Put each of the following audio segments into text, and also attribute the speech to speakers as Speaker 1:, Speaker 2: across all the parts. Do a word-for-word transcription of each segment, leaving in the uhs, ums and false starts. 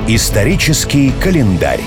Speaker 1: Исторический календарь.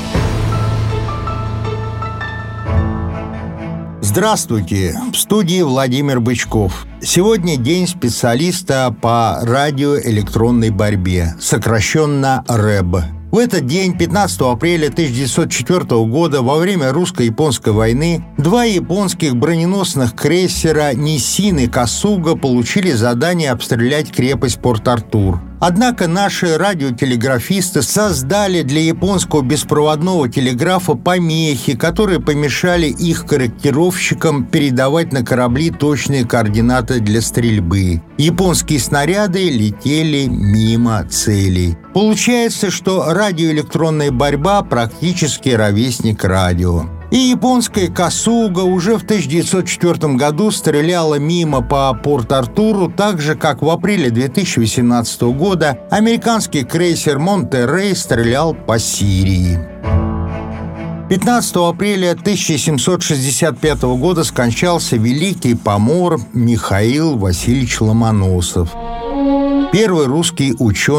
Speaker 2: Здравствуйте! В студии Владимир Бычков. Сегодня день специалиста по радиоэлектронной борьбе, сокращенно РЭБ. В этот день, пятнадцатого апреля тысяча девятьсот четвёртого года, во время русско-японской войны, два японских броненосных крейсера «Ниссин» и «Касуга» получили задание обстрелять крепость Порт-Артур. Однако наши радиотелеграфисты создали для японского беспроводного телеграфа помехи, которые помешали их корректировщикам передавать на корабли точные координаты для стрельбы. Японские снаряды летели мимо целей. Получается, что радиоэлектронная борьба практически ровесник радио. И японская «Касуга» уже в тысяча девятьсот четвёртом году стреляла мимо по Порт-Артуру, так же, как в апреле две тысячи восемнадцатого года американский крейсер «Монтеррей» стрелял по Сирии. пятнадцатого апреля тысяча семьсот шестьдесят пятого года скончался великий помор Михаил Васильевич Ломоносов. Первый русский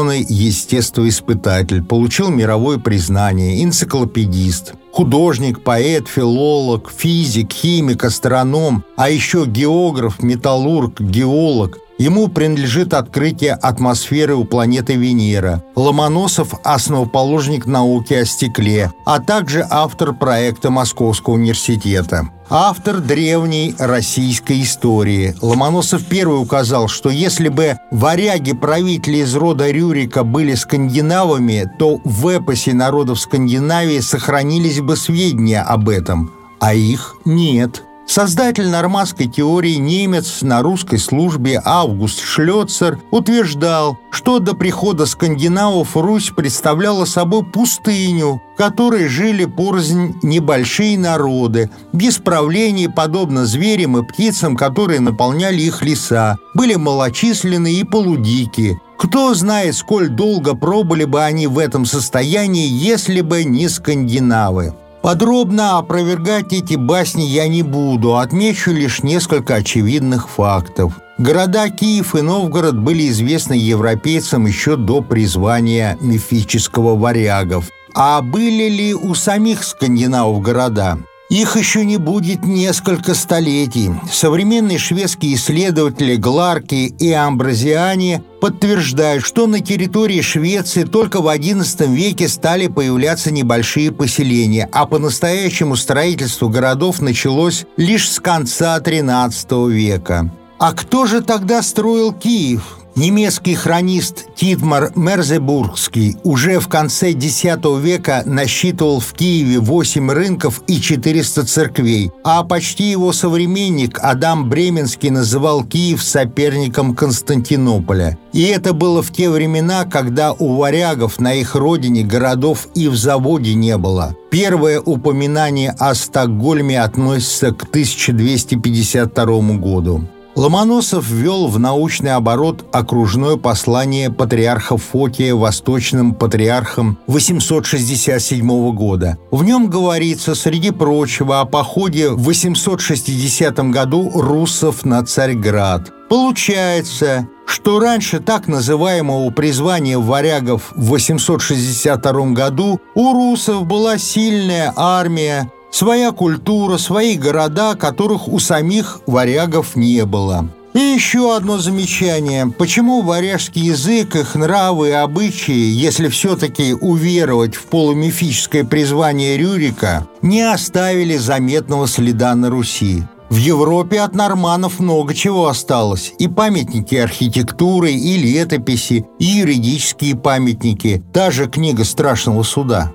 Speaker 2: ученый-естествоиспытатель, получил мировое признание, энциклопедист, художник, поэт, филолог, физик, химик, астроном, а еще географ, металлург, геолог. Ему принадлежит открытие атмосферы у планеты Венера. Ломоносов – основоположник науки о стекле, а также автор проекта Московского университета. Автор древней российской истории. Ломоносов первый указал, что если бы варяги-правители из рода Рюрика были скандинавами, то в эпосе народов Скандинавии сохранились бы сведения об этом, а их нет. Создатель нормандской теории, немец на русской службе Август Шлёцер, утверждал, что до прихода скандинавов Русь представляла собой пустыню, в которой жили порознь небольшие народы, без правления, подобно зверям и птицам, которые наполняли их леса, были малочисленны и полудикие. Кто знает, сколь долго пробыли бы они в этом состоянии, если бы не скандинавы. Подробно опровергать эти басни я не буду, отмечу лишь несколько очевидных фактов. Города Киев и Новгород были известны европейцам еще до призвания мифического варягов. А были ли у самих скандинавов города? Их еще не будет несколько столетий. Современные шведские исследователи Гларки и Амбразиани подтверждают, что на территории Швеции только в одиннадцатом веке стали появляться небольшие поселения, а по-настоящему строительство городов началось лишь с конца тринадцатого века. А кто же тогда строил Киев? Немецкий хронист Титмар Мерзебургский уже в конце десятого века насчитывал в Киеве восемь рынков и четыреста церквей, а почти его современник Адам Бременский называл Киев соперником Константинополя. И это было в те времена, когда у варягов на их родине городов и в заводе не было. Первое упоминание о Стокгольме относится к тысяча двести пятьдесят второму году. Ломоносов ввел в научный оборот окружное послание патриарха Фотия восточным патриархам восемьсот шестьдесят седьмого года. В нем говорится, среди прочего, о походе в восемьсот шестидесятом году руссов на Царьград. Получается, что раньше так называемого призвания варягов в восемьсот шестьдесят втором году у руссов была сильная армия, своя культура, свои города, которых у самих варягов не было. И еще одно замечание. Почему варяжский язык, их нравы и обычаи, если все-таки уверовать в полумифическое призвание Рюрика, не оставили заметного следа на Руси? В Европе от норманнов много чего осталось. И памятники архитектуры, и летописи, и юридические памятники. Та же книга Страшного суда.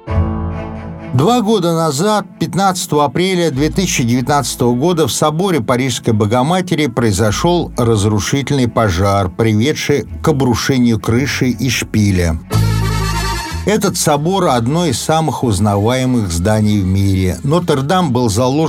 Speaker 2: Два года назад, пятнадцатого апреля две тысячи девятнадцатого года, в соборе Парижской Богоматери произошел разрушительный пожар, приведший к обрушению крыши и шпиля. Этот собор – одно из самых узнаваемых зданий в мире. Нотр-Дам был заложен в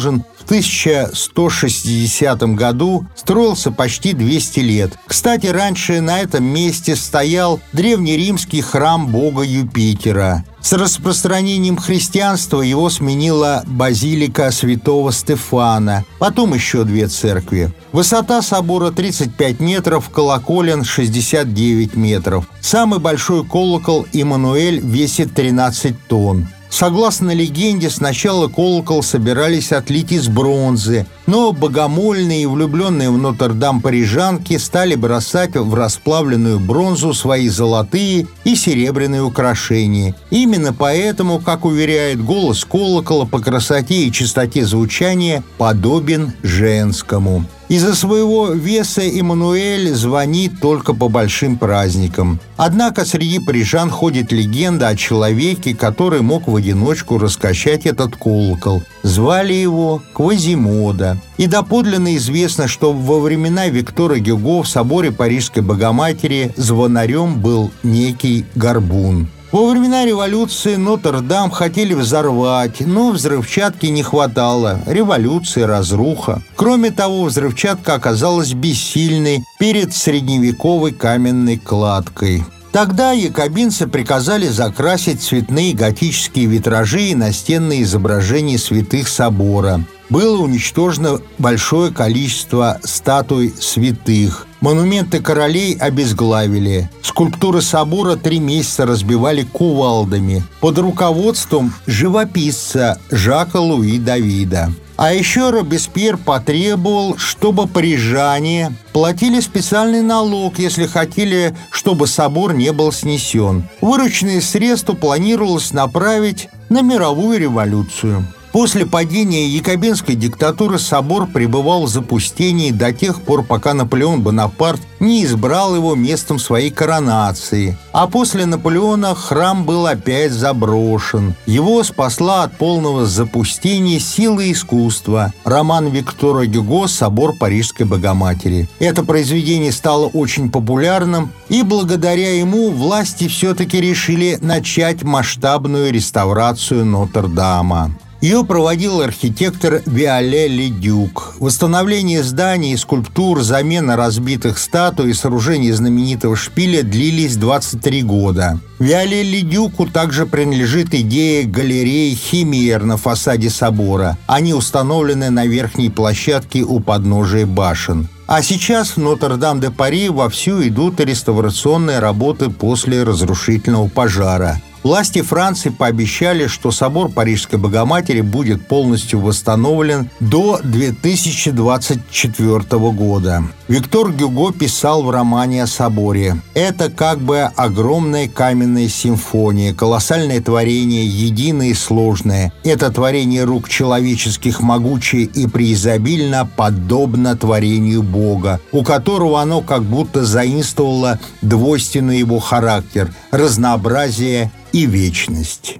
Speaker 2: тысяча сто шестидесятом году строился почти двести лет. Кстати, раньше на этом месте стоял древнеримский храм бога Юпитера. С распространением христианства его сменила базилика святого Стефана, потом еще две церкви. Высота собора тридцать пять метров, колоколен шестьдесят девять метров. Самый большой колокол Иммануэль весит тринадцать тонн. Согласно легенде, сначала колокол собирались отлить из бронзы, но богомольные и влюбленные в Нотр-Дам парижанки стали бросать в расплавленную бронзу свои золотые и серебряные украшения. Именно поэтому, как уверяет голос колокола, по красоте и чистоте звучания подобен женскому. Из-за своего веса Иммануэль звонит только по большим праздникам. Однако среди парижан ходит легенда о человеке, который мог в одиночку раскачать этот колокол. Звали его Квазимода. И доподлинно известно, что во времена Виктора Гюго в соборе Парижской Богоматери звонарем был некий Горбун. Во времена революции Нотр-Дам хотели взорвать, но взрывчатки не хватало. Революция, разруха. Кроме того, взрывчатка оказалась бессильной перед средневековой каменной кладкой. Тогда якобинцы приказали закрасить цветные готические витражи и настенные изображения святых собора. Было уничтожено большое количество статуй святых. Монументы королей обезглавили. Скульптуры собора три месяца разбивали кувалдами под руководством живописца Жака Луи Давида. А еще Робеспьер потребовал, чтобы парижане платили специальный налог, если хотели, чтобы собор не был снесен. Вырученные средства планировалось направить на мировую революцию. После падения якобинской диктатуры собор пребывал в запустении до тех пор, пока Наполеон Бонапарт не избрал его местом своей коронации. А после Наполеона храм был опять заброшен. Его спасла от полного запустения сила искусства. Роман Виктора Гюго «Собор Парижской Богоматери». Это произведение стало очень популярным, и благодаря ему власти все-таки решили начать масштабную реставрацию Нотр-Дама. Ее проводил архитектор Виолlet-le-Duc. Восстановление зданий и скульптур, замена разбитых статуй и сооружение знаменитого шпиля длились двадцать три года. Виолlet-le-Duc'у также принадлежит идея галереи «Химер» на фасаде собора. Они установлены на верхней площадке у подножия башен. А сейчас в Нотр-Дам-де-Пари вовсю идут реставрационные работы после разрушительного пожара. Власти Франции пообещали, что собор Парижской Богоматери будет полностью восстановлен до две тысячи двадцать четвёртого года. Виктор Гюго писал в романе о соборе: «Это как бы огромная каменная симфония, колоссальное творение, единое и сложное. Это творение рук человеческих могучее и преизобильно подобно творению Бога, у которого оно как будто заимствовало двойственный его характер, разнообразие и вечность».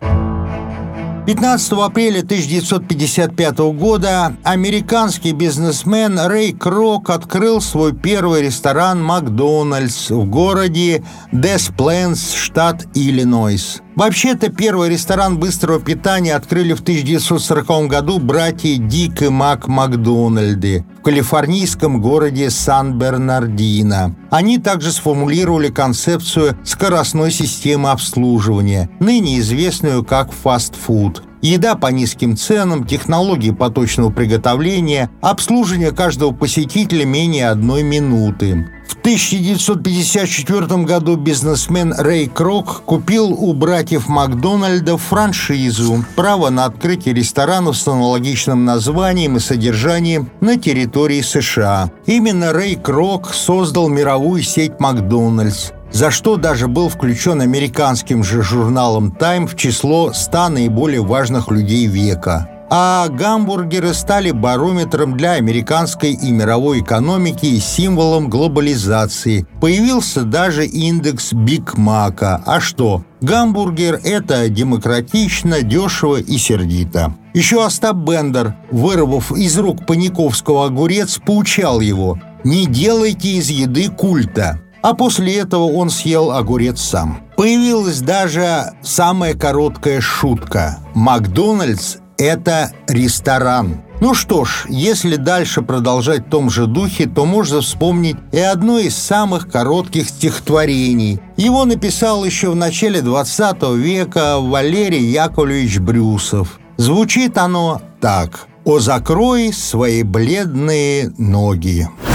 Speaker 2: пятнадцатого апреля тысяча девятьсот пятьдесят пятого года американский бизнесмен Рэй Крок открыл свой первый ресторан «Макдональдс» в городе Дес-Плейнс, штат Иллинойс. Вообще-то первый ресторан быстрого питания открыли в тысяча девятьсот сороковом году братья Дик и Мак Макдональды в калифорнийском городе Сан-Бернардино. Они также сформулировали концепцию скоростной системы обслуживания, ныне известную как фастфуд. Еда по низким ценам, технологии поточного приготовления, обслуживание каждого посетителя менее одной минуты. В тысяча девятьсот пятьдесят четвёртом году бизнесмен Рэй Крок купил у братьев Макдональдов франшизу, право на открытие ресторанов с аналогичным названием и содержанием на территории США. Именно Рэй Крок создал мировую сеть «Макдональдс», за что даже был включен американским же журналом «Тайм» в число ста наиболее важных людей века. А гамбургеры стали барометром для американской и мировой экономики и символом глобализации. Появился даже индекс Биг Мака. А что? Гамбургер – это демократично, дешево и сердито. Еще Остап Бендер, вырвав из рук Паниковского огурец, поучал его: «Не делайте из еды культа». А после этого он съел огурец сам. Появилась даже самая короткая шутка: «Макдональдс – это ресторан». Ну что ж, если дальше продолжать в том же духе, то можно вспомнить и одно из самых коротких стихотворений. Его написал еще в начале двадцатого века Валерий Яковлевич Брюсов. Звучит оно так: «О, закрой свои бледные ноги».